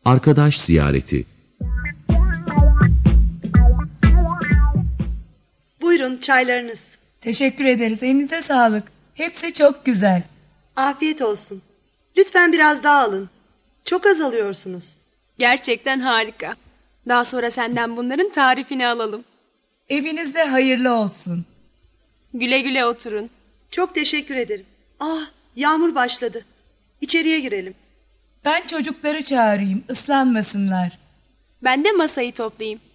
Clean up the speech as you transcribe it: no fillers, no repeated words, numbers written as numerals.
Arkadaş ziyareti. Buyurun çaylarınız. Teşekkür ederiz. Elinize sağlık. Hepsi çok güzel. Afiyet olsun. Lütfen biraz daha alın. Çok az alıyorsunuz. Gerçekten harika. Daha sonra senden bunların tarifini alalım. Evinizde hayırlı olsun. Güle güle oturun. Çok teşekkür ederim. Yağmur başladı. İçeriye girelim. Ben çocukları çağırayım, ıslanmasınlar. Ben de masayı toplayayım.